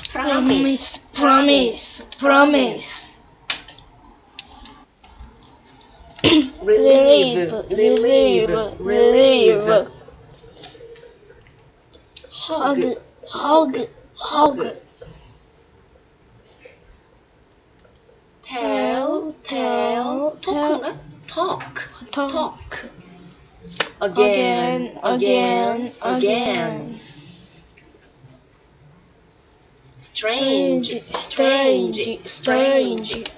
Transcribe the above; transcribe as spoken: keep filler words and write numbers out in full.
promise, promise, promise. Relieve, relieve, relieve. Hug, hug, hug. Tell, tell, talk인가? Talk, Talk. talk. Again, again, again. Strange, Strange, strange, strange.